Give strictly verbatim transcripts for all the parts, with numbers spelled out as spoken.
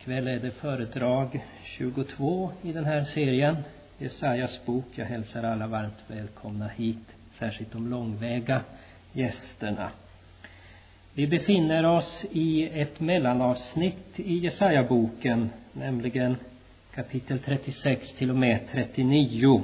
Ikväll är det föredrag tjugotvå i den här serien, Jesajas bok. Jag hälsar alla varmt välkomna hit, särskilt de långväga gästerna. Vi befinner oss i ett mellanavsnitt i Jesaja-boken, nämligen kapitel trettiosex till och med trettionio.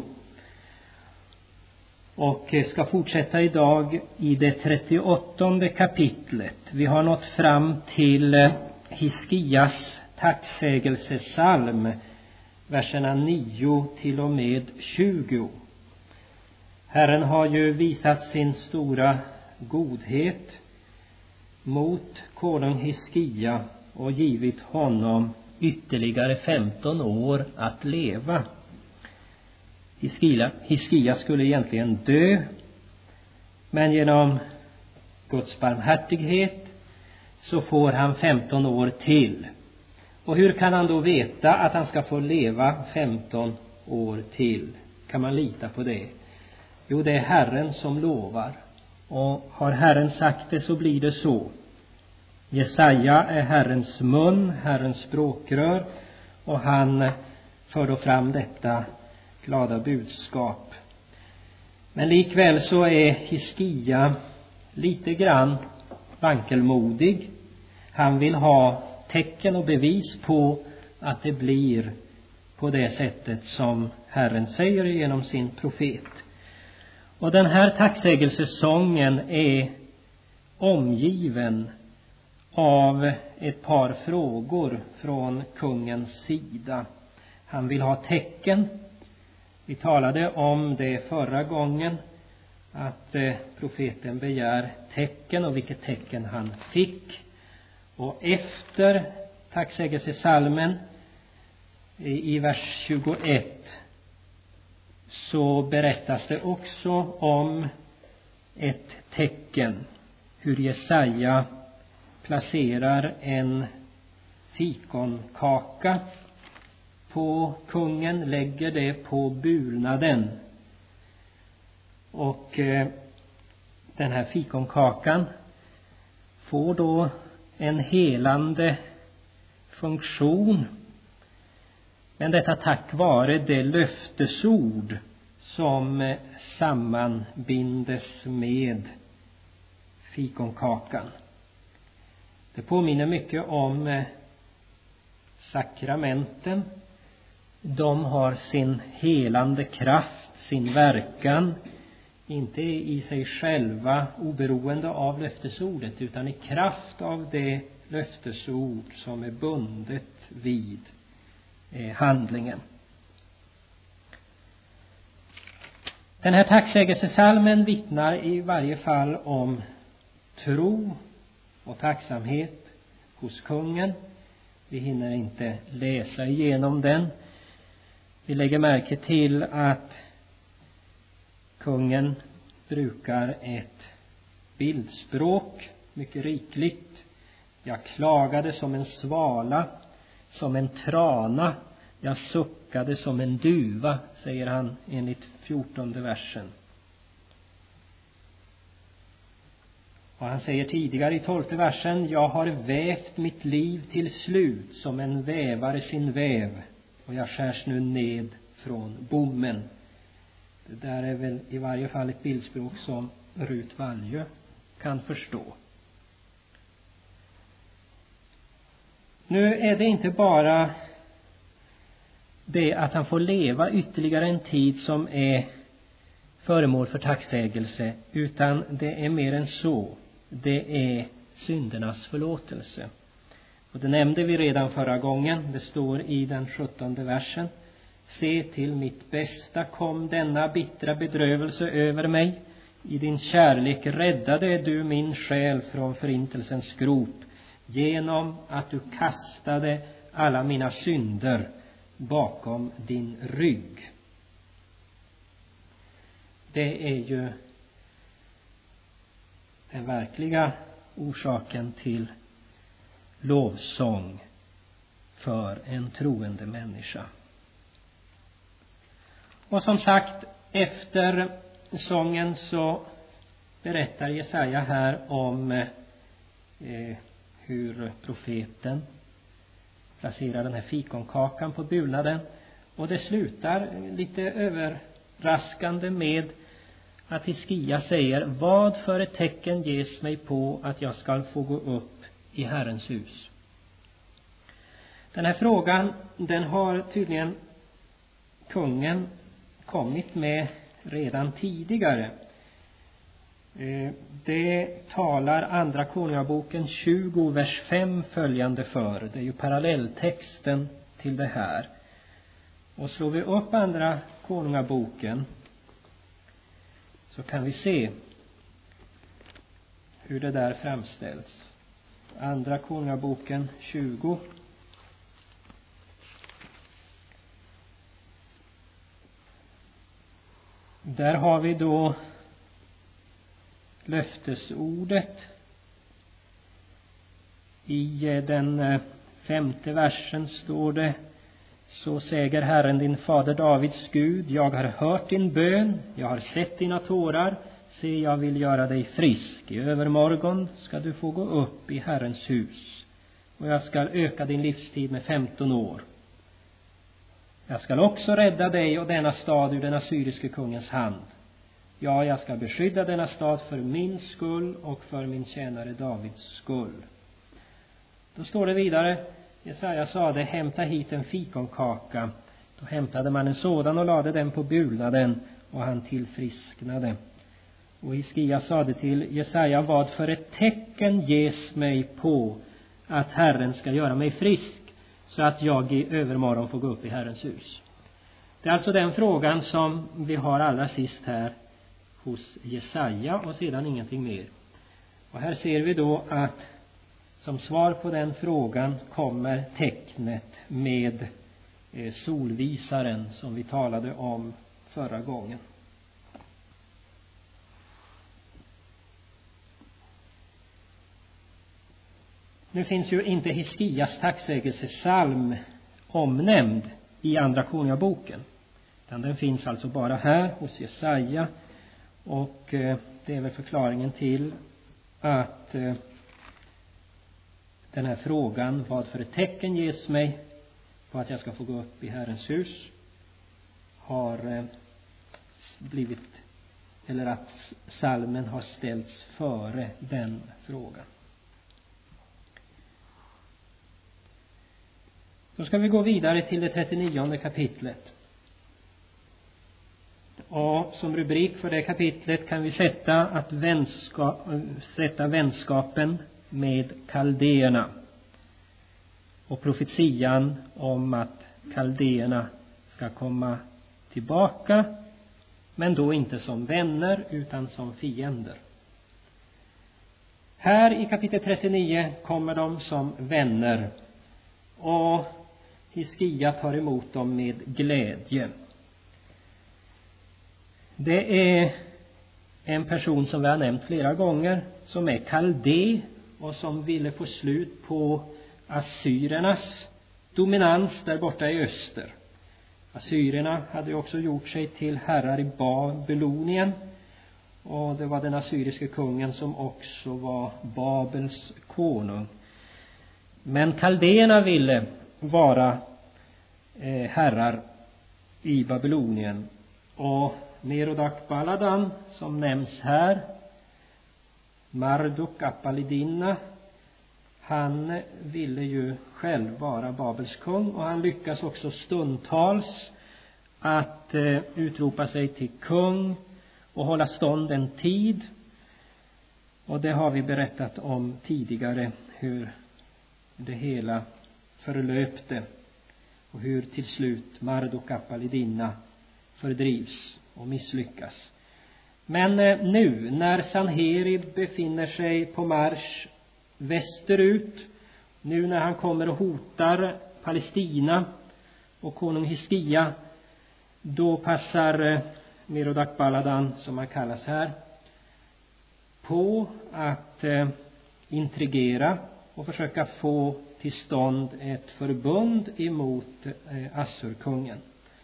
Och ska fortsätta idag i det trettioåttonde kapitlet. Vi har nått fram till Hiskias tacksägelsesalm, verserna nio till och med tjugo. Herren har ju visat sin stora godhet mot konung Hiskia och givit honom ytterligare femton år att leva. Hiskia, Hiskia skulle egentligen dö, men genom Guds barmhärtighet så får han femton år till. Och hur kan han då veta att han ska få leva femton år till? Kan man lita på det? Jo, det är Herren som lovar. Och har Herren sagt det så blir det så. Jesaja är Herrens mun, Herrens språkrör, och han för då fram detta glada budskap. Men likväl så är Hiskia lite grann vankelmodig. Han vill ha tecken och bevis på att det blir på det sättet som Herren säger genom sin profet. Och den här tacksägelsesången är omgiven av ett par frågor från kungens sida. Han vill ha tecken. Vi talade om det förra gången, att profeten begär tecken och vilket tecken han fick. Och efter tacksägelsesalmen i vers tjugoett så berättas det också om ett tecken, hur Jesaja placerar en fikonkaka på kungen, lägger det på bulnaden. Och eh, den här fikonkakan får då en helande funktion. Men detta tack vare det löftesord som sammanbindes med fikonkakan. Det påminner mycket om sakramenten. De har sin helande kraft, sin verkan, inte i sig själva oberoende av löftesordet, utan i kraft av det löftesord som är bundet vid handlingen. Den här tacksägelsesalmen vittnar i varje fall om tro och tacksamhet hos kungen. Vi hinner inte läsa igenom den. Vi lägger märke till att kungen brukar ett bildspråk mycket rikligt. Jag klagade som en svala, som en trana. Jag suckade som en duva, säger han enligt fjortonde versen. Och han säger tidigare i tolfte versen: jag har vävt mitt liv till slut som en vävare sin väv, och jag skärs nu ned från bommen. Det där är väl i varje fall ett bildspråk som Rut Valjö kan förstå. Nu är det inte bara det att han får leva ytterligare en tid som är föremål för tacksägelse, utan det är mer än så. Det är syndernas förlåtelse. Och det nämnde vi redan förra gången. Det står i den sjuttonde versen: se, till mitt bästa kom denna bittra bedrövelse över mig. I din kärlek räddade du min själ från förintelsens grop, genom att du kastade alla mina synder bakom din rygg. Det är ju den verkliga orsaken till lovsång för en troende människa. Och som sagt, efter sången så berättar Jesaja här om eh, hur profeten placerar den här fikonkakan på byggnaden. Och det slutar lite överraskande med att Hiskia säger: vad för ett tecken ges mig på att jag ska få gå upp i Herrens hus? Den här frågan, den har tydligen kungen kommit med redan tidigare. Det talar andra konungaboken tjugo vers fem följande för. Det är ju parallelltexten till det här. Och slår vi upp andra konungaboken så kan vi se hur det där framställs. Andra konungaboken tjugo. Där har vi då löftesordet. I den femte versen står det: så säger Herren din fader Davids Gud, jag har hört din bön, jag har sett dina tårar, se jag vill göra dig frisk. I övermorgon ska du få gå upp i Herrens hus, och jag ska öka din livstid med femton år. Jag ska också rädda dig och denna stad ur den assyriske kungens hand. Ja, jag ska beskydda denna stad för min skull och för min tjänare Davids skull. Då står det vidare: Jesaja sade, hämta hit en fikonkaka. Då hämtade man en sådan och lade den på byggnaden, och han tillfrisknade. Och Hiskia sade till Jesaja: vad för ett tecken ges mig på att Herren ska göra mig frisk, så att jag i övermorgon får gå upp i Herrens hus? Det är alltså den frågan som vi har allra sist här hos Jesaja, och sedan ingenting mer. Och här ser vi då att som svar på den frågan kommer tecknet med solvisaren som vi talade om förra gången. Nu finns ju inte Hiskias tacksägelsesalm omnämnd i andra konungaboken, utan den finns alltså bara här hos Jesaja. Och det är väl förklaringen till att den här frågan, vad för ett tecken ges mig på att jag ska få gå upp i Herrens hus, har blivit, eller att salmen har ställts före den frågan. Då ska vi gå vidare till det trettionionde kapitlet. Och som rubrik för det kapitlet kan vi sätta att vänskap, sätta vänskapen med kaldéerna, och profetian om att kaldéerna ska komma tillbaka, men då inte som vänner utan som fiender. Här i kapitel trettionio kommer de som vänner, och Hiskia tar emot dem med glädje. Det är en person som vi har nämnt flera gånger, som är kaldé och som ville få slut på assyrernas dominans där borta i öster. Assyrierna hade också gjort sig till herrar i Babylonien, och det var den assyriske kungen som också var Babels konung. Men kaldéerna ville vara eh, herrar i Babylonien, och Merodach Baladan som nämns här, Marduk Apalidinna, han ville ju själv vara Babels kung, och han lyckas också stundtals att eh, utropa sig till kung och hålla stånd en tid. Och det har vi berättat om tidigare, hur det hela förlöpte och hur till slut Marduk Apalidinna fördrivs och misslyckas. Men nu när Sanherib befinner sig på marsch västerut, nu när han kommer och hotar Palestina och konung Hiskia, då passar Merodach Baladan, som han kallas här, på att eh, intrigera och försöka få till stånd ett förbund emot eh, Assurkungen.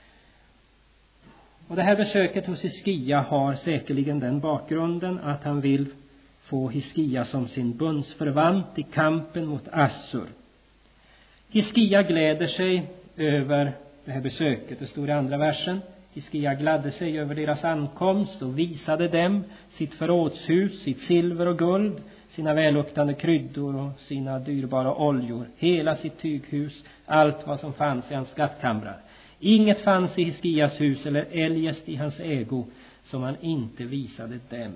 Och det här besöket hos Hiskia har säkerligen den bakgrunden att han vill få Hiskia som sin bundsförvant i kampen mot Assur. Hiskia gläder sig över det här besöket. Det står i andra versen. Hiskia gladde sig över deras ankomst och visade dem sitt förrådshus, sitt silver och guld, sina välluktande kryddor och sina dyrbara oljor, hela sitt tyghus, allt vad som fanns i hans skattkamrar. Inget fanns i Hiskias hus eller eljest i hans ägo som han inte visade dem.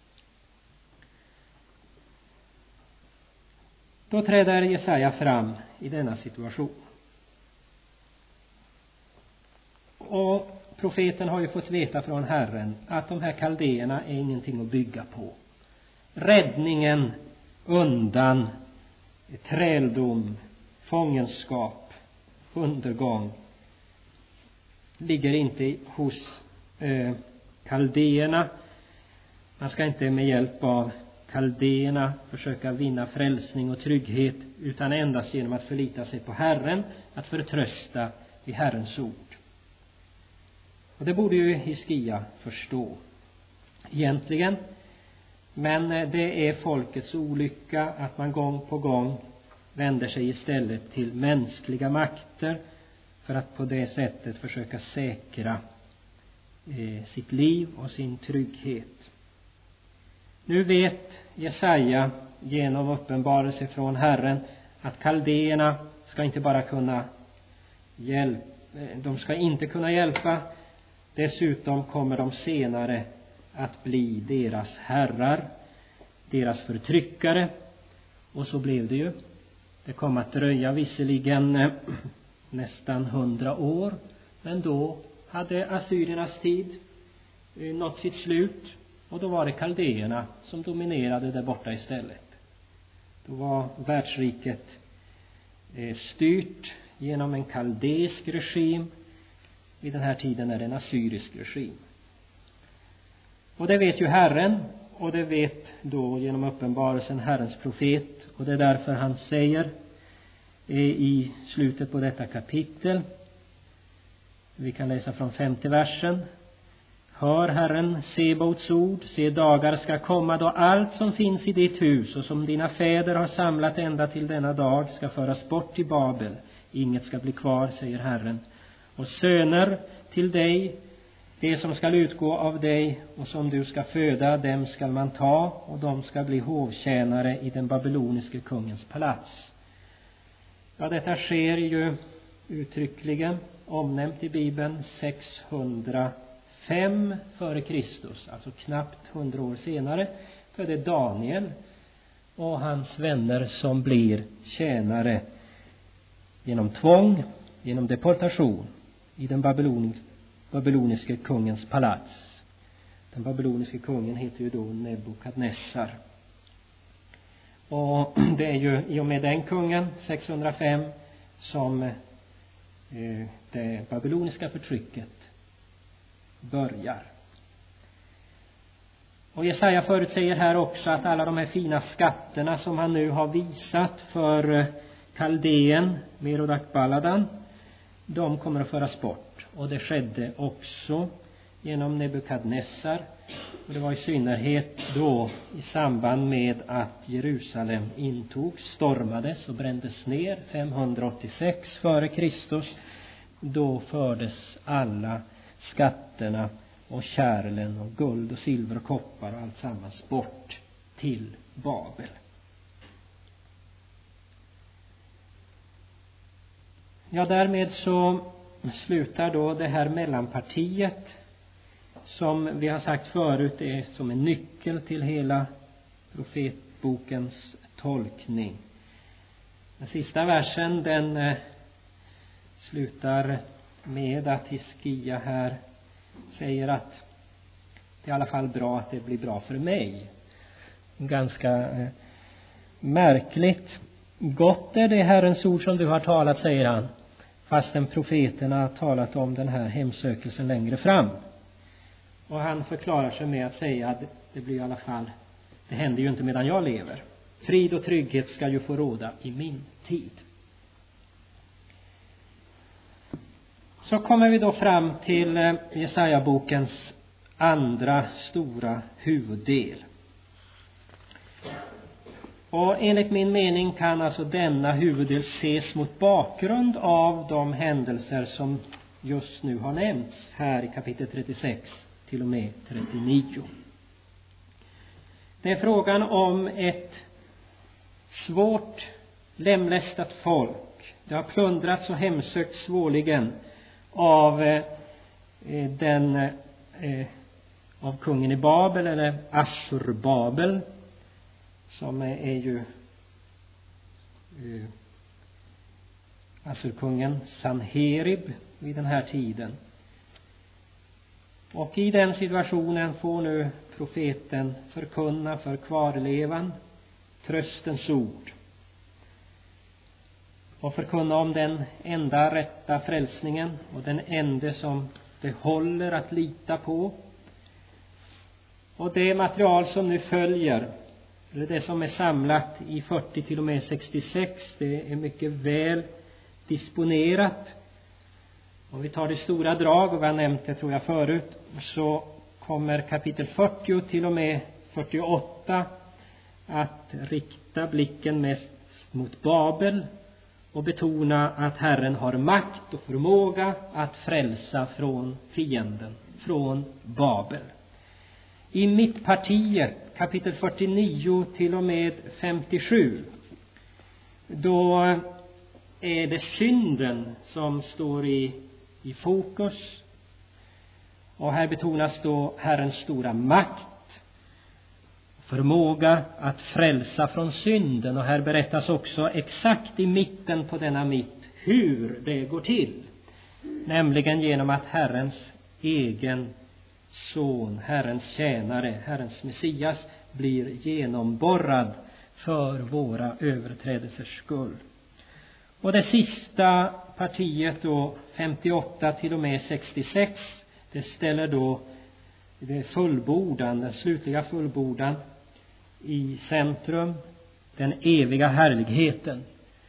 Då träder Jesaja fram i denna situation. Och profeten har ju fått veta från Herren att de här kaldéerna är ingenting att bygga på. Räddningen undan träldom, fångenskap, undergång ligger inte hos eh, kaldéerna. Man ska inte med hjälp av kaldéerna försöka vinna frälsning och trygghet, utan endast genom att förlita sig på Herren, att förtrösta i Herrens ord. Och det borde ju Hiskia förstå egentligen. Men det är folkets olycka att man gång på gång vänder sig istället till mänskliga makter för att på det sättet försöka säkra eh, sitt liv och sin trygghet. Nu vet Jesaja genom uppenbarelse från Herren att kaldéerna ska inte bara kunna hjälpa, de ska inte kunna hjälpa. Dessutom kommer de senare att bli deras herrar, deras förtryckare. Och så blev det ju. Det kom att dröja visserligen nästan hundra år, men då hade assyriernas tid nått sitt slut, och då var det kaldéerna som dominerade där borta istället. Då var världsriket styrt genom en kaldeisk regim. Vid den här tiden är det en assyrisk regim. Och det vet ju Herren, och det vet då genom uppenbarelsen Herrens profet. Och det är därför han säger i slutet på detta kapitel, vi kan läsa från femte versen: Hör Herren Sebaots ord, se dagar ska komma då allt som finns i ditt hus och som dina fäder har samlat ända till denna dag ska föras bort till Babel. Inget ska bli kvar, säger Herren. Och söner till dig, det som skall utgå av dig och som du ska föda, dem skall man ta, och de ska bli hovtjänare i den babyloniske kungens palats. Ja, detta sker ju uttryckligen omnämnt i Bibeln sexhundrafem före Kristus, alltså knappt hundra år senare. Då är det Daniel och hans vänner som blir tjänare genom tvång, genom deportation i den babyloniska babyloniske kungens palats. Den babyloniske kungen heter ju då Nebukadnessar. Och det är ju i och med den kungen sexhundrafem som eh, det babyloniska förtrycket börjar. Och Jesaja förutsäger här också att alla de här fina skatterna som han nu har visat för kaldén Merodak Baladan, de kommer att föras bort. Och det skedde också genom Nebukadnessar. Och det var i synnerhet då i samband med att Jerusalem intogs, stormades och brändes ner femhundraåttiosex före Kristus. Då fördes alla skatterna och kärlen och guld och silver och koppar och allt sammans bort till Babel. Ja, därmed så slutar då det här mellanpartiet, som vi har sagt förut är som en nyckel till hela profetbokens tolkning. Den sista versen, den eh, slutar med att Hiskia här säger att det är i alla fall bra att det blir bra för mig. Ganska eh, märkligt. Gott är det Herrens ord som du har talat, säger han, fastän profeterna har talat om den här hemsökelsen längre fram. Och han förklarar sig med att säga att det blir i alla fall, det händer ju inte medan jag lever. Frid och trygghet ska ju få råda i min tid. Så kommer vi då fram till Jesaja-bokens andra stora huvuddel. Och enligt min mening kan alltså denna huvuddel ses mot bakgrund av de händelser som just nu har nämnts här i kapitel trettiosex till och med trettionio. Det är frågan om ett svårt lemlästat folk. Det har plundrats och hemsökts svårligen av eh, den eh, av kungen i Babel, eller Assurbabel, som är, är ju eh, Assurkungen Sanherib vid den här tiden. Och i den situationen får nu profeten förkunna för kvarlevan tröstens ord och förkunna om den enda rätta frälsningen och den enda som det håller att lita på. Och det material som nu följer, eller det som är samlat i fyrtio till och med sextiosex, det är mycket väl disponerat. Om vi tar det stora drag, och vi har nämnt det tror jag förut, så kommer kapitel fyrtio till och med fyrtioåtta att rikta blicken mest mot Babel och betona att Herren har makt och förmåga att frälsa från fienden, från Babel. I mittpartiet, kapitel fyrtionio till och med femtiosju, då är det synden som står i, i fokus. Och här betonas då Herrens stora makt, förmåga att frälsa från synden. Och här berättas också exakt i mitten på denna mitt hur det går till. Nämligen genom att Herrens egen son, Herrens tjänare, Herrens Messias blir genomborrad för våra överträdelsers skull. Och det sista partiet då, femtioåtta till och med sextiosex, det ställer då det fullbordan, den slutliga fullbordan i centrum, den eviga härligheten,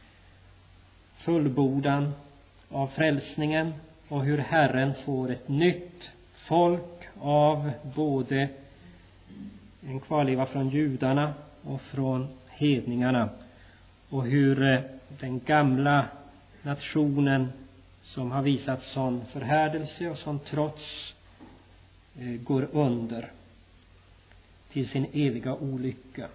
fullbordan av frälsningen och hur Herren får ett nytt folk av både en kvarleva från judarna och från hedningarna, och hur den gamla nationen som har visat sån förhärdelse och sån trots går under till sin eviga olycka.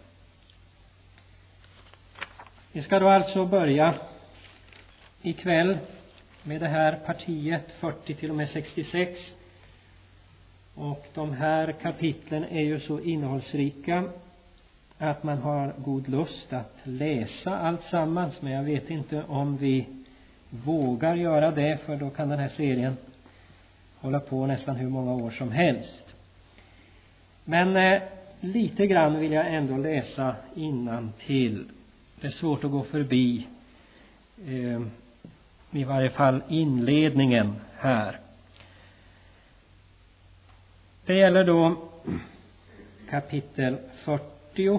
Vi ska då alltså börja ikväll med det här partiet fyrtio till och med sextiosex. Och de här kapitlen är ju så innehållsrika att man har god lust att läsa allt sammans. Men jag vet inte om vi vågar göra det, för då kan den här serien hålla på nästan hur många år som helst. Men eh, lite grann vill jag ändå läsa innantill. Det är svårt att gå förbi eh, i varje fall inledningen här. Det gäller då kapitel fyrtio.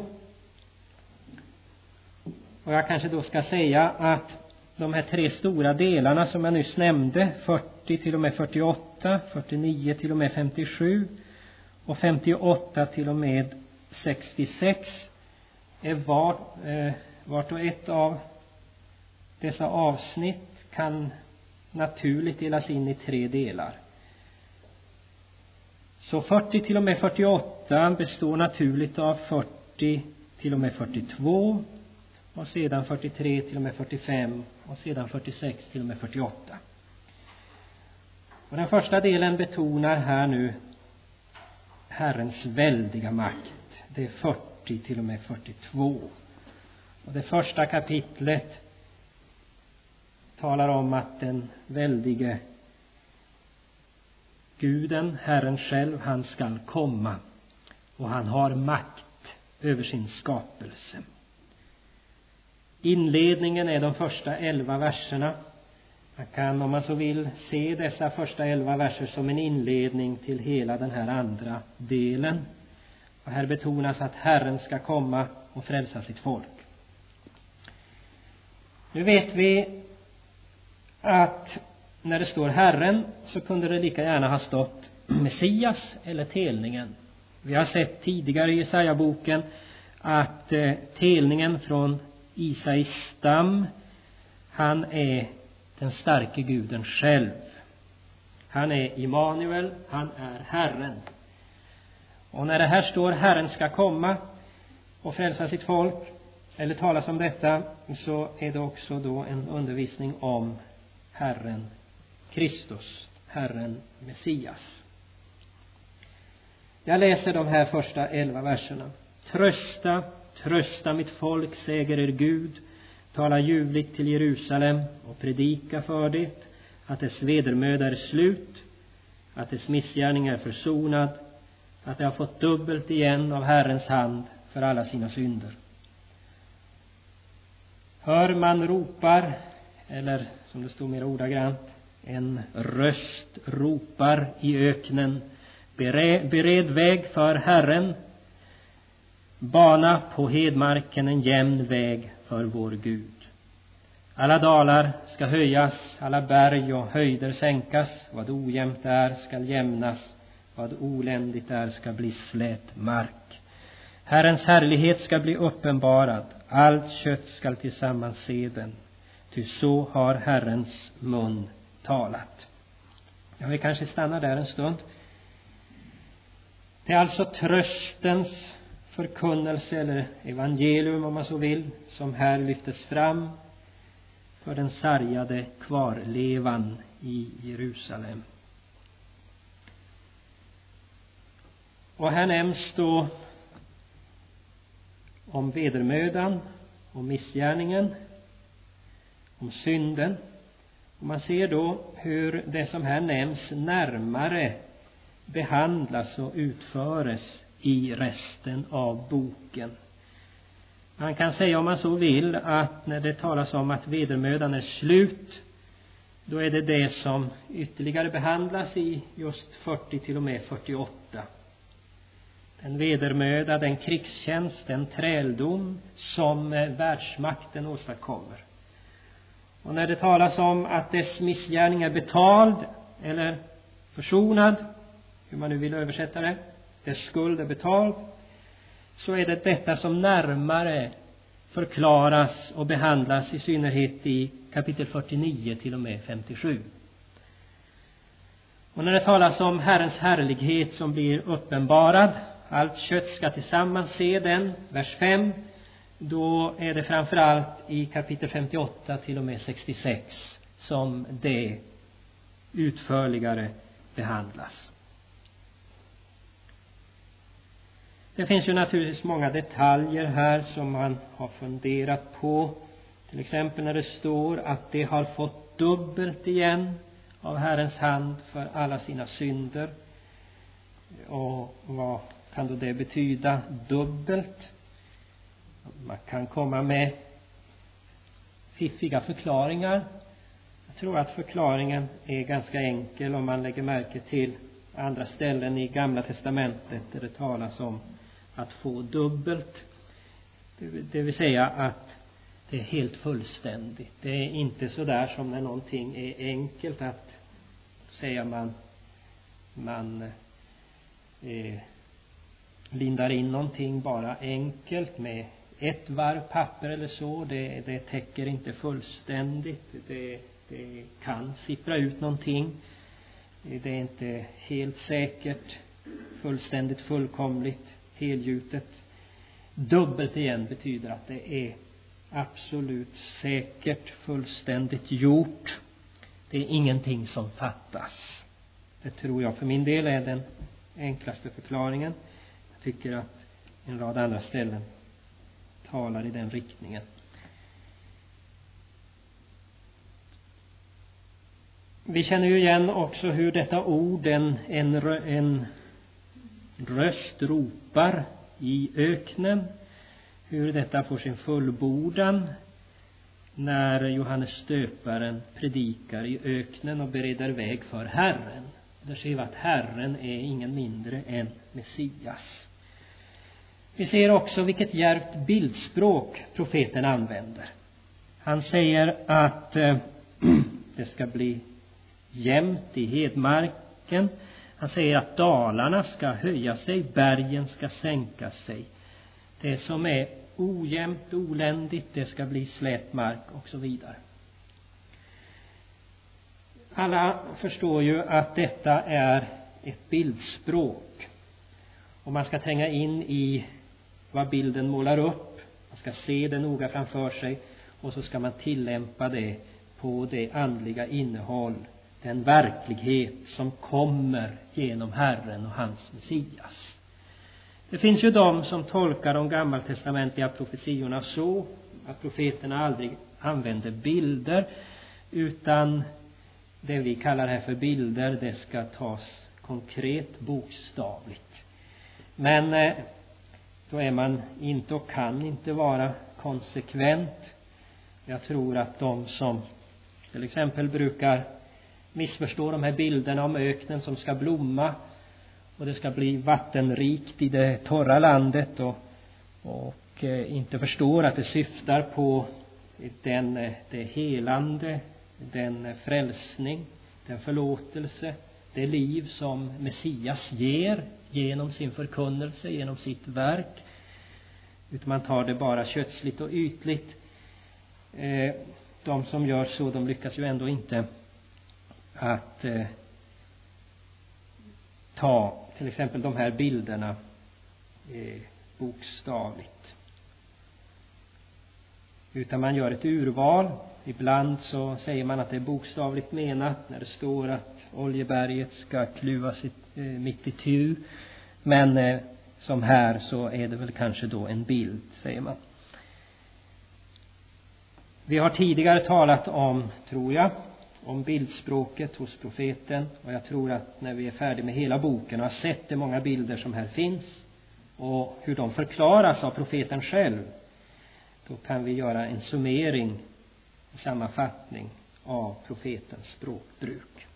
Och jag kanske då ska säga att de här tre stora delarna som jag nyss nämnde, fyrtio till och med fyrtioåtta, fyrtionio till och med femtiosju och femtioåtta till och med sextiosex, är var, eh, vart och ett av dessa avsnitt kan naturligt delas in i tre delar. Så fyrtio till och med fyrtioåtta består naturligt av fyrtio till och med fyrtiotvå, och sedan fyrtiotre till och med fyrtiofem, och sedan fyrtiosex till och med fyrtioåtta. Och den första delen betonar här nu Herrens väldiga makt. Det är fyrtio till och med fyrtiotvå. Och det första kapitlet talar om att den väldige Guden, Herren själv, han skall komma, och han har makt över sin skapelse. Inledningen är de första elva verserna. Man kan, om man så vill, se dessa första elva verser som en inledning till hela den här andra delen. Och här betonas att Herren ska komma och frälsa sitt folk. Nu vet vi att när det står Herren så kunde det lika gärna ha stått Messias eller telningen. Vi har sett tidigare i Jesaja-boken att eh, telningen från Isais stam, han är den starke guden själv. Han är Immanuel, han är Herren. Och när det här står Herren ska komma och frälsa sitt folk, eller talas om detta, så är det också då en undervisning om Herren Kristus, Herren Messias. Jag läser de här första elva verserna. Trösta, trösta mitt folk, säger er Gud. Tala ljuvligt till Jerusalem och predika för det, att dess vedermöda är slut, att dess missgärning är försonad, att det har fått dubbelt igen av Herrens hand för alla sina synder. Hör man ropar, eller som det står mer ordagrant, en röst ropar i öknen, bered, bered väg för Herren, bana på hedmarken en jämn väg för vår Gud. Alla dalar ska höjas, alla berg och höjder sänkas, vad ojämnt är skall jämnas, vad oländigt är ska bli slät mark. Herrens härlighet ska bli uppenbarad, allt kött ska tillsammans se den, ty så har Herrens mun talat. Jag vill kanske stanna där en stund. Det är alltså tröstens förkunnelse, eller evangelium om man så vill, som här lyftes fram för den sargade kvarlevan i Jerusalem. Och här nämns då om vedermödan, om missgärningen, om synden. Och man ser då hur det som här nämns närmare behandlas och utföres i resten av boken. Man kan säga, om man så vill, att när det talas om att vedermödan är slut, då är det det som ytterligare behandlas i just fyrtio till och med fyrtioåtta. Den vedermöda, den krigstjänst, den träldom som världsmakten åstadkommer. Och när det talas om att dess missgärning är betald eller försonad, hur man nu vill översätta det, dess skuld är betald, så är det detta som närmare förklaras och behandlas i synnerhet i kapitel fyrtionio till och med femtiosju. Och när det talas om Herrens härlighet som blir uppenbarad, allt kött ska tillsammans se den, vers fem, då är det framförallt i kapitel femtioåtta till och med sextiosex som det utförligare behandlas. Det finns ju naturligtvis många detaljer här som man har funderat på. Till exempel när det står att det har fått dubbelt igen av Herrens hand för alla sina synder. Och vad kan då det betyda, dubbelt? Man kan komma med fiffiga förklaringar. Jag tror att förklaringen är ganska enkel om man lägger märke till andra ställen i Gamla testamentet där det talas om att få dubbelt. Det vill säga att det är helt fullständigt. Det är inte så där som när någonting är enkelt, att säga man man eh, lindar in någonting bara enkelt med ett varv papper eller så. Det, det täcker inte fullständigt. Det, det kan sippra ut någonting. Det är inte helt säkert, fullständigt, fullkomligt, helgjutet. Dubbelt igen betyder att det är absolut säkert, fullständigt gjort. Det är ingenting som fattas. Det tror jag för min del är den enklaste förklaringen. Jag tycker att en rad andra ställen talar i den riktningen. Vi känner ju igen också hur detta ord, en, en, en röst ropar i öknen, hur detta får sin fullbordan när Johannes stöparen predikar i öknen och bereder väg för Herren. Där ser vi att Herren är ingen mindre än Messias. Vi ser också vilket djärvt bildspråk profeten använder. Han säger att eh, det ska bli jämnt i hedmarken. Han säger att dalarna ska höja sig, bergen ska sänka sig. Det som är ojämnt, oländigt, det ska bli slät mark och så vidare. Alla förstår ju att detta är ett bildspråk. Och man ska tränga in i vad bilden målar upp. Man ska se det noga framför sig. Och så ska man tillämpa det på det andliga innehåll. Den verklighet som kommer genom Herren och hans Messias. Det finns ju de som tolkar de gammaltestamentliga profetiorna så att profeterna aldrig använder bilder, utan det vi kallar här för bilder, det ska tas konkret, bokstavligt. Men då är man inte och kan inte vara konsekvent. Jag tror att de som till exempel brukar missförstå de här bilderna om öknen som ska blomma och det ska bli vattenrikt i det torra landet och, och inte förstår att det syftar på den, det helande, den frälsning, den förlåtelse, det liv som Messias ger genom sin förkunnelse, genom sitt verk. Utan man tar det bara kötsligt och ytligt. De som gör så, de lyckas ju ändå inte att eh, ta till exempel de här bilderna eh, bokstavligt. Utan man gör ett urval. Ibland så säger man att det är bokstavligt menat när det står att Oljeberget ska kluvas eh, mitt i tu. Men eh, som här så är det väl kanske då en bild, säger man. Vi har tidigare talat om, tror jag, om bildspråket hos profeten. Och jag tror att när vi är färdiga med hela boken och har sett de många bilder som här finns och hur de förklaras av profeten själv, då kan vi göra en summering, en sammanfattning av profetens språkbruk.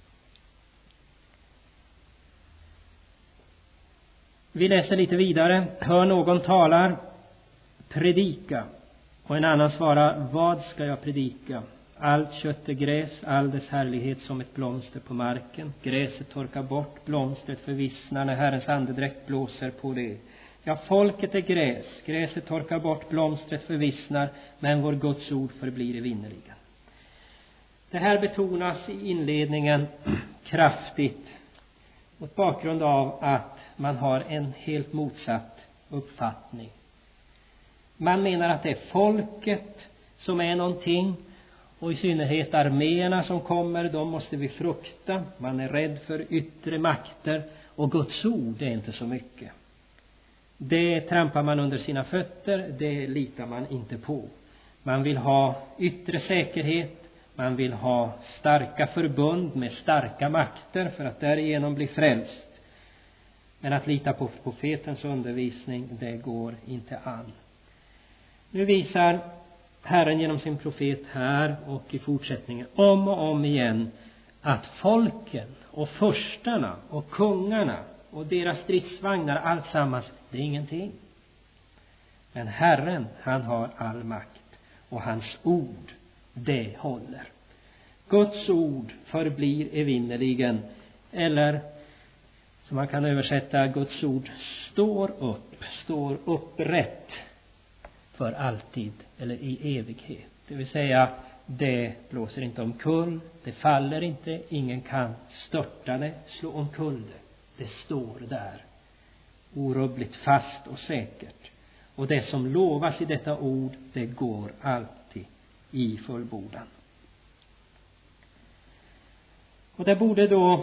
Vi läser lite vidare. Hör någon talar, predika. Och en annan svarar, vad ska jag predika? Allt kött är gräs, all dess härlighet som ett blomster på marken. Gräset torkar bort, blomstret förvissnar när Herrens andedräkt blåser på det. Ja, folket är gräs, gräset torkar bort, blomstret förvissnar, men vår Guds ord förblir evinnerligen. Det här betonas i inledningen kraftigt mot bakgrund av att man har en helt motsatt uppfattning. Man menar att det är folket som är någonting, och i synnerhet arméerna som kommer, de måste vi frukta. Man är rädd för yttre makter, och Guds ord är inte så mycket. Det trampar man under sina fötter, det litar man inte på. Man vill ha yttre säkerhet, man vill ha starka förbund med starka makter för att därigenom bli frälst. Men att lita på profetens undervisning, det går inte an. Nu visar Herren genom sin profet här och i fortsättningen om och om igen att folken och förstarna och kungarna och deras stridsvagnar, alltsammans, det är ingenting. Men Herren, han har all makt, och hans ord, det håller. Guds ord förblir evinnerligen, eller som man kan översätta, Guds ord står upp, står upprätt för alltid eller i evighet. Det vill säga, det blåser inte omkull, det faller inte, ingen kan störta det, slå omkull det. Det står där, orubbligt fast och säkert. Och det som lovas i detta ord, det går alltid i fullbordan. Och det borde då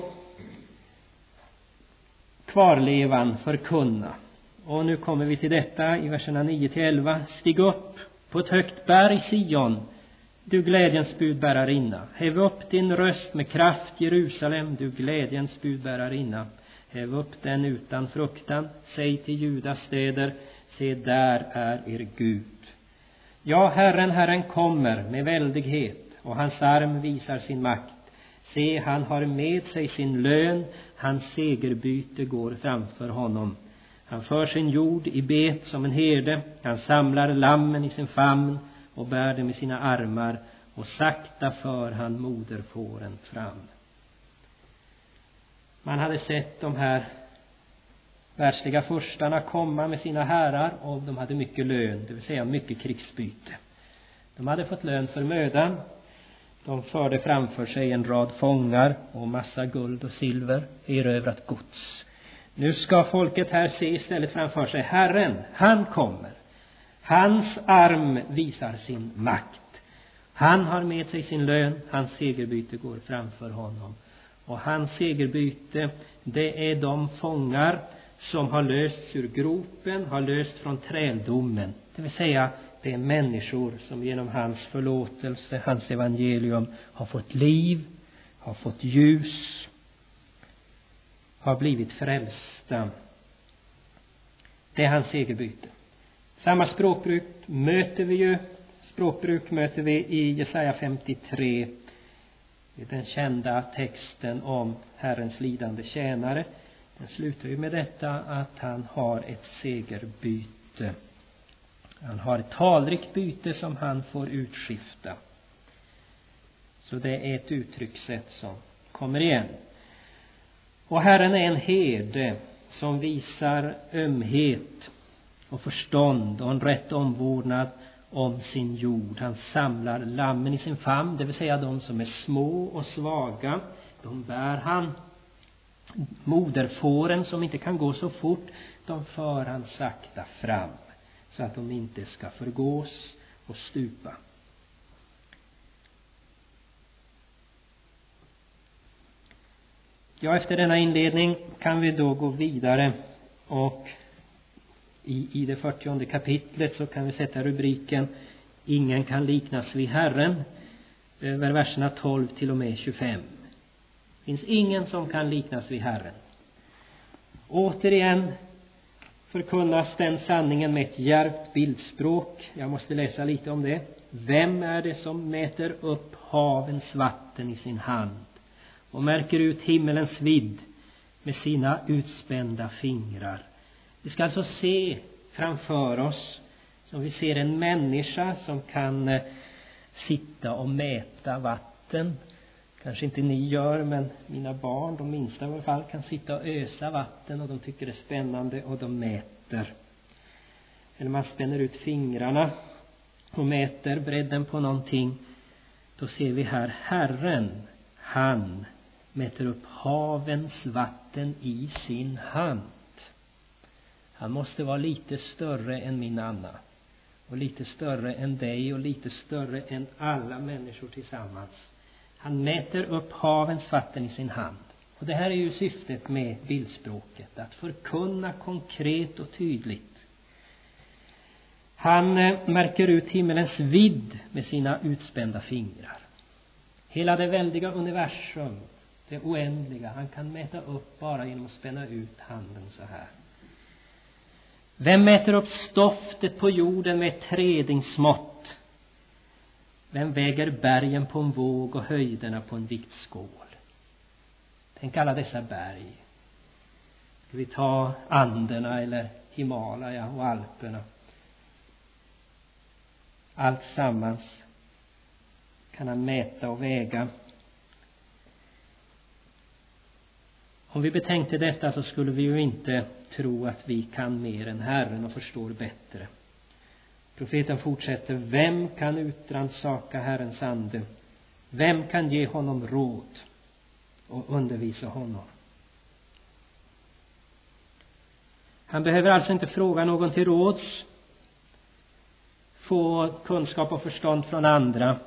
kvarlevan förkunna. Och nu kommer vi till detta i verserna nio till elva. Stig upp på ett högt berg, Sion, du glädjens budbärarinna. Häv upp din röst med kraft, Jerusalem, du glädjens budbärarinna. Häv upp den utan fruktan. Säg till Judas städer, se där är er Gud. Ja, Herren, Herren kommer med väldighet, och hans arm visar sin makt. Se, han har med sig sin lön, hans segerbyte går framför honom. Han för sin jord i bet som en herde, han samlar lammen i sin famn och bär dem i sina armar, och sakta för han moderfåren fram. Man hade sett de här världsliga furstarna komma med sina herrar, och de hade mycket lön, det vill säga mycket krigsbyte. De hade fått lön för mödan. De förde framför sig en rad fångar och massa guld och silver, erövrat gods. Nu ska folket här se istället framför sig Herren. Han kommer. Hans arm visar sin makt. Han har med sig sin lön. Hans segerbyte går framför honom. Och hans segerbyte, det är de fångar som har lösts ur gropen, har löst från träldomen. Det vill säga, det är människor som genom hans förlåtelse, hans evangelium, har fått liv, har fått ljus, har blivit frälsta. Det är hans segerbyte. Samma språkbruk möter vi ju, språkbruk möter vi i Jesaja femtiotre, den kända texten om Herrens lidande tjänare. Den slutar ju med detta att han har ett segerbyte. Han har ett talrikt byte som han får utskifta. Så det är ett uttryckssätt som kommer igen. Och Herren är en herde som visar ömhet och förstånd och en rätt omvårdnad om sin jord. Han samlar lammen i sin famn, det vill säga de som är små och svaga. De bär han. Moderfåren som inte kan gå så fort, de för han sakta fram, så att de inte ska förgås och stupa. Ja, efter denna inledning kan vi då gå vidare, och i, i det fyrtionde kapitlet så kan vi sätta rubriken Ingen kan liknas vid Herren, över verserna tolv till och med tjugofem. Det finns ingen som kan liknas vid Herren. Återigen förkunnas den sanningen med ett djärvt bildspråk. Jag måste läsa lite om det. Vem är det som mäter upp havens vatten i sin hand och märker ut himmelens vidd med sina utspända fingrar? Vi ska alltså se framför oss, som vi ser en människa som kan eh, sitta och mäta vatten. Kanske inte ni gör, men mina barn, de minsta i alla fall, kan sitta och ösa vatten, och de tycker det är spännande, och de mäter. Eller man spänner ut fingrarna och mäter bredden på någonting. Då ser vi här Herren, han mäter upp havens vatten i sin hand. Han måste vara lite större än min Anna, och lite större än dig, och lite större än alla människor tillsammans. Han mäter upp havens vatten i sin hand. Och det här är ju syftet med bildspråket, att förkunna konkret och tydligt. Han märker ut himmelens vidd med sina utspända fingrar. Hela det väldiga universum, det oändliga, han kan mäta upp bara genom att spänna ut handen så här. Vem mäter upp stoftet på jorden med ett trädingsmått? Vem väger bergen på en våg och höjderna på en viktskål? Tänk alla dessa berg. Ska vi ta Anderna eller Himalaya och Alperna? Allt sammans kan han mäta och väga. Om vi betänkte detta så skulle vi ju inte tro att vi kan mer än Herren och förstår bättre. Profeten fortsätter: vem kan utransaka Herrens ande? Vem kan ge honom råd och undervisa honom? Han behöver alltså inte fråga någon till råds, få kunskap och förstånd från andra.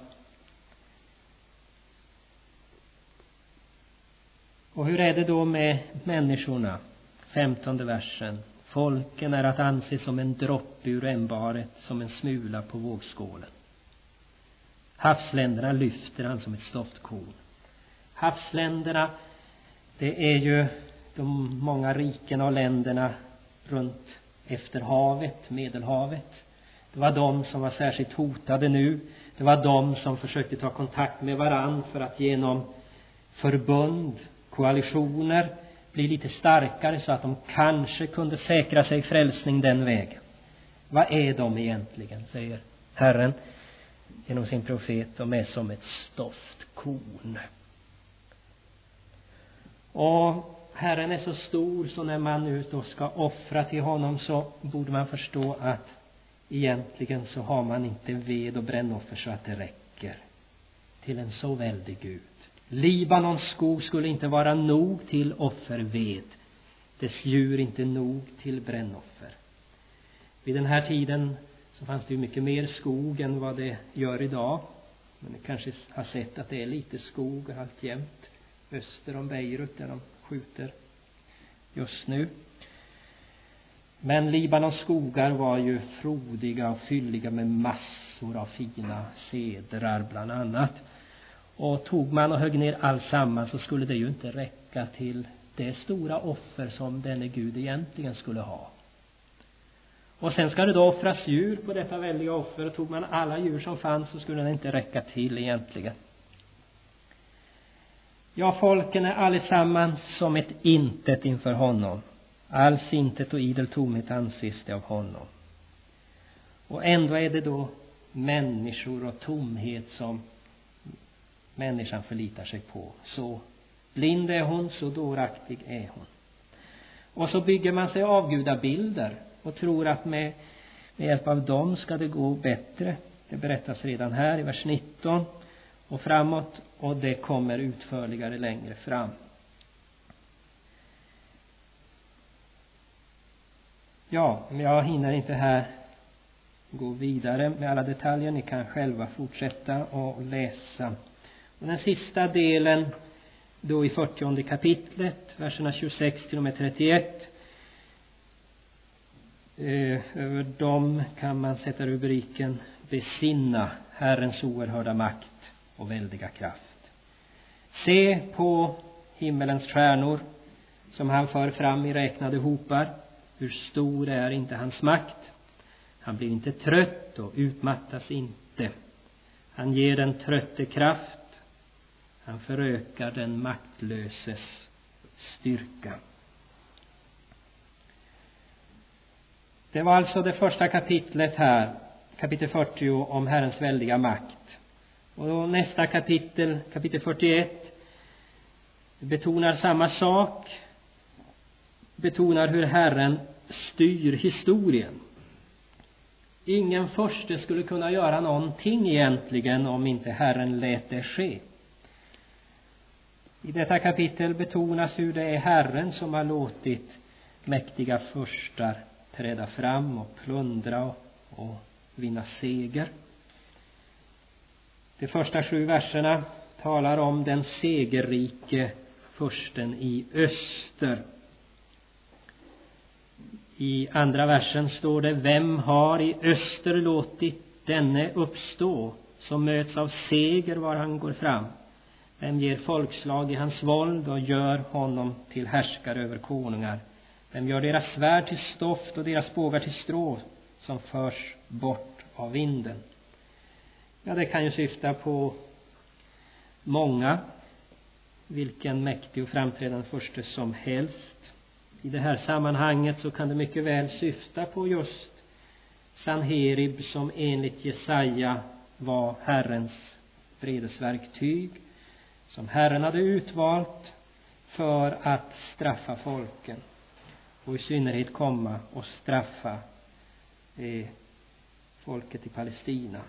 Och hur är det då med människorna? Femtonde versen. Folken är att anse som en droppe ur ämbaret, som en smula på vågskålen. Havsländerna lyfter han som ett stoftkorn. Havsländerna, det är ju de många rikena och länderna runt efter havet, Medelhavet. Det var de som var särskilt hotade nu. Det var de som försökte ta kontakt med varann för att genom förbund, koalitioner, bli lite starkare så att de kanske kunde säkra sig frälsning den vägen. Vad är de egentligen, säger Herren genom sin profet? De är som ett stoftkorn. Och Herren är så stor, så när man nu då ska offra till honom så borde man förstå att egentligen så har man inte ved och brännoffer så att det räcker till en så väldig Gud. Libanons skog skulle inte vara nog till offerved. Dess djur inte nog till brännoffer. Vid den här tiden så fanns det ju mycket mer skog än vad det gör idag. Men ni kanske har sett att det är lite skog alltjämt öster om Beirut där de skjuter just nu. Men Libanons skogar var ju frodiga och fylliga med massor av fina cedrar bland annat. Och tog man och högg ner allsammans så skulle det ju inte räcka till det stora offer som denne Gud egentligen skulle ha. Och sen ska det då offras djur på detta väldiga offer. Och tog man alla djur som fanns så skulle det inte räcka till egentligen. Ja, folken är allesammans som ett intet inför honom. Alls intet och idel tomhet anses det av honom. Och ändå är det då människor och tomhet som människan förlitar sig på. Så blind är hon, så dåraktig är hon. Och så bygger man sig avgudabilder och tror att med, med hjälp av dem ska det gå bättre. Det berättas redan här i vers nitton och framåt, och det kommer utförligare längre fram. Ja, men jag hinner inte här gå vidare med alla detaljer. Ni kan själva fortsätta och läsa. Och den sista delen då i fyrtionde kapitlet, verserna tjugosex till och med trettioett. Över dem kan man sätta rubriken Besinna Herrens oerhörda makt och väldiga kraft. Se på himmelens stjärnor som han för fram i räknade hopar. Hur stor är inte hans makt. Han blir inte trött och utmattas inte. Han ger den trötte kraft. Han förökar den maktlöses styrka. Det var alltså det första kapitlet här, kapitel fyrtio, om Herrens väldiga makt. Och då nästa kapitel, kapitel fyrtioett, betonar samma sak. Betonar hur Herren styr historien. Ingen förste skulle kunna göra någonting egentligen om inte Herren lät det ske. I detta kapitel betonas hur det är Herren som har låtit mäktiga förstar träda fram och plundra och vinna seger. De första sju verserna talar om den segerrike fursten i öster. I andra versen står det: vem har i öster låtit denne uppstå, som möts av seger var han går fram? Vem ger folkslag i hans våld och gör honom till härskare över konungar? Vem gör deras svärd till stoft och deras bågar till strå som förs bort av vinden? Ja, det kan ju syfta på många, vilken mäktig och framträdande furste som helst. I det här sammanhanget så kan det mycket väl syfta på just Sanherib, som enligt Jesaja var Herrens vredesverktyg, som Herren hade utvalt för att straffa folken och i synnerhet komma och straffa eh, folket i Palestina.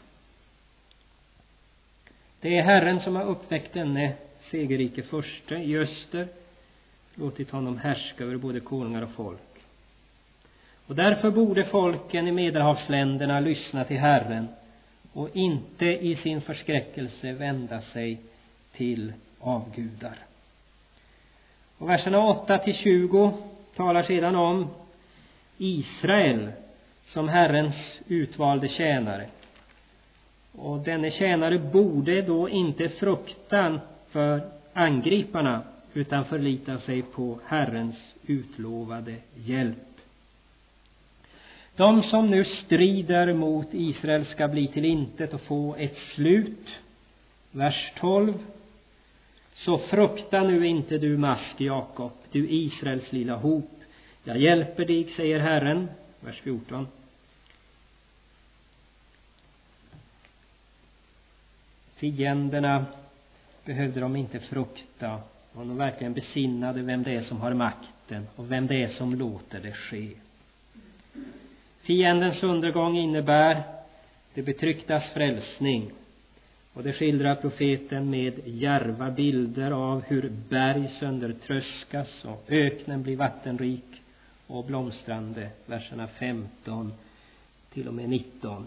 Det är Herren som har uppväckt denne segerrike furste i öster, låtit honom härska över både konungar och folk. Och därför borde folken i Medelhavsländerna lyssna till Herren och inte i sin förskräckelse vända sig till avgudar. Och verserna åtta till tjugo talar sedan om Israel som Herrens utvalde tjänare. Och denne tjänare borde då inte frukta för angriparna, utan förlita sig på Herrens utlovade hjälp. De som nu strider mot Israel ska bli till intet och få ett slut. Vers tolv. Så frukta nu inte, du mask Jakob, du Israels lilla hop. Jag hjälper dig, säger Herren. Vers fjorton. Fienderna behövde de inte frukta Om de verkligen besinnade vem det är som har makten och vem det är som låter det ske. Fiendens undergång innebär det betrycktas frälsning. Och det skildrar profeten med djärva bilder av hur berg söndertröskas och öknen blir vattenrik och blomstrande. Verserna femton till och med nitton.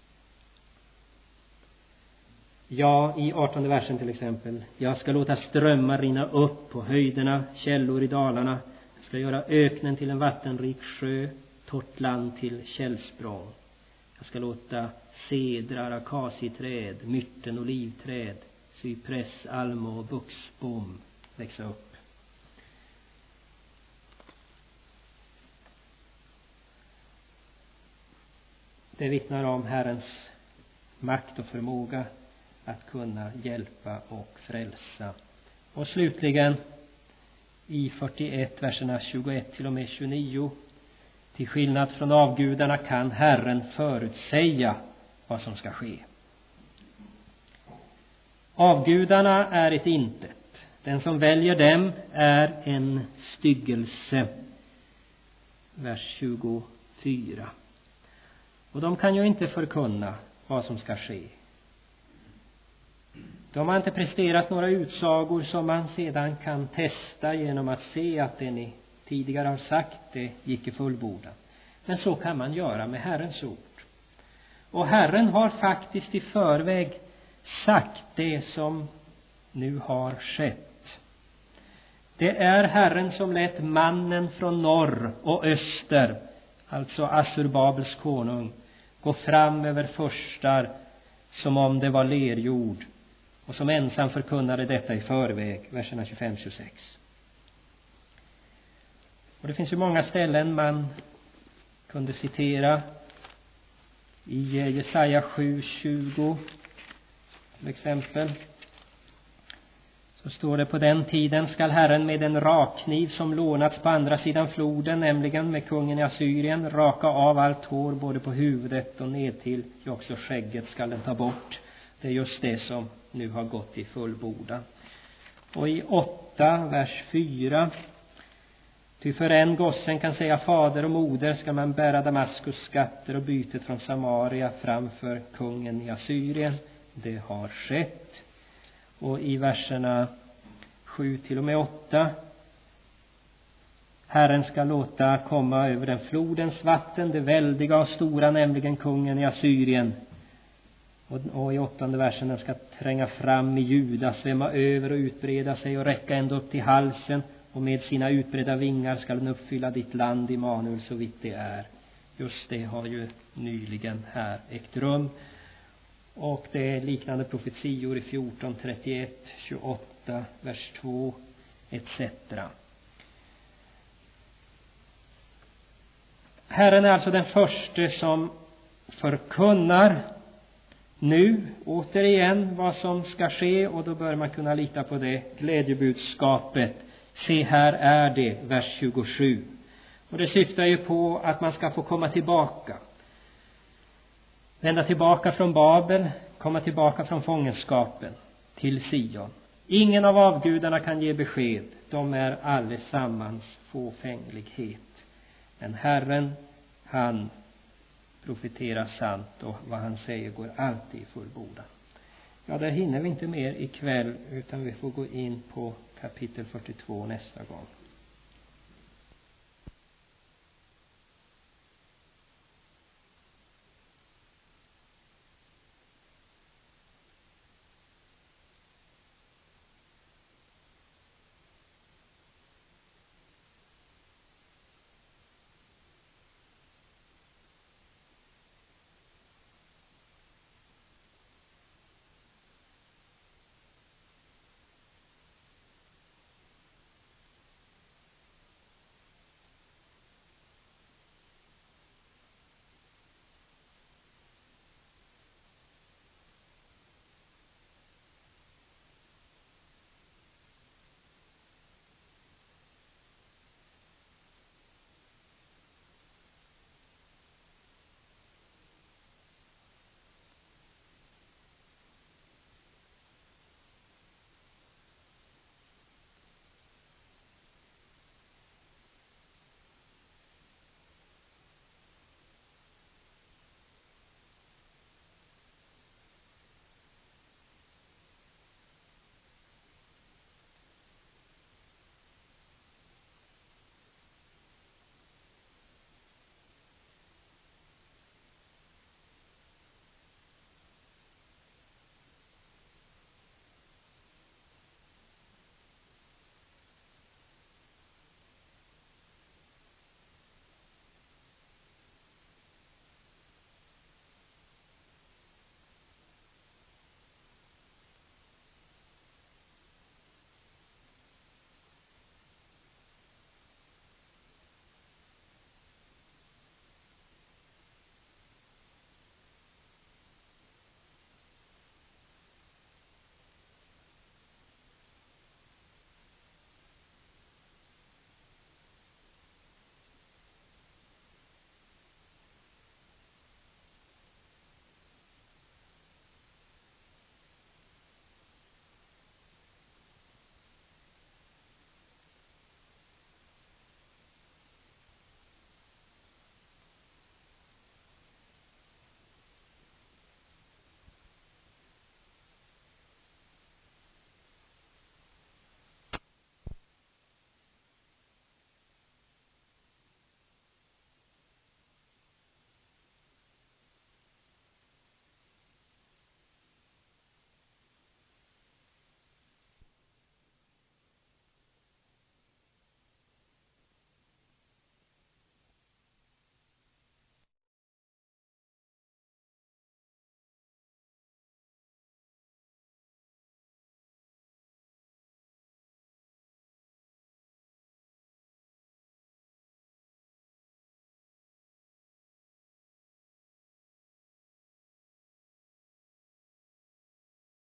Ja, i artonde versen till exempel. Jag ska låta strömmar rinna upp på höjderna, källor i dalarna. Jag ska göra öknen till en vattenrik sjö, torrt land till källsprång. Jag ska låta cedrar, akaciträd, myrten, olivträd, cypress, alm och buxbom växa upp. Det vittnar om Herrens makt och förmåga att kunna hjälpa och frälsa. Och slutligen i fyrtioett, verserna tjugoett till och med tjugonio. Till skillnad från avgudarna kan Herren förutsäga vad som ska ske. Avgudarna är ett intet. Den som väljer dem är en styggelse. Vers tjugofyra. Och de kan ju inte förkunna vad som ska ske. De har inte presterat några utsagor som man sedan kan testa genom att se att det ni tidigare har sagt, det gick i fullbordan. Men så kan man göra med Herrens ord. Och Herren har faktiskt i förväg sagt det som nu har skett. Det är Herren som lät mannen från norr och öster, alltså Assurbabels konung, gå fram över förstar som om det var lerjord, och som ensam förkunnade detta i förväg, verserna tjugofem till tjugosex. Och det finns ju många ställen man kunde citera. I Jesaja sju tjugo till exempel så står det: på den tiden skall Herren med en rakkniv som lånats på andra sidan floden, nämligen med kungen i Assyrien, raka av allt hår både på huvudet och ned till, ja, också skägget skall den ta bort. Det är just det som nu har gått i fullbordan. Och i åtta, vers fyra: ty för en gossen kan säga fader och moder ska man bära Damaskus skatter och bytet från Samaria framför kungen i Assyrien. Det har skett. Och i verserna sju till och med åtta: Herren ska låta komma över den flodens vatten, det väldiga och stora, nämligen kungen i Assyrien. Och, och i åttonde versen: den ska tränga fram i Juda, svämma över och utbreda sig och räcka ända upp till halsen. Och med sina utbredda vingar ska den uppfylla ditt land, Immanuel, så vitt det är. Just det har ju nyligen här ägt rum. Och det är liknande profetior i fjorton, trettioett, tjugoåtta, vers två et cetera. Herren är alltså den första som förkunnar nu återigen vad som ska ske, och då bör man kunna lita på det glädjebudskapet. Se, här är det, vers tjugosju. Och det syftar ju på att man ska få komma tillbaka. Vända tillbaka från Babel, komma tillbaka från fångenskapen till Sion. Ingen av avgudarna kan ge besked. De är allesammans fåfänglighet. Men Herren, han profeterar sant, och vad han säger går alltid i fullbordan. Ja, där hinner vi inte mer ikväll, utan vi får gå in på kapitel fyrtiotvå nästa gång.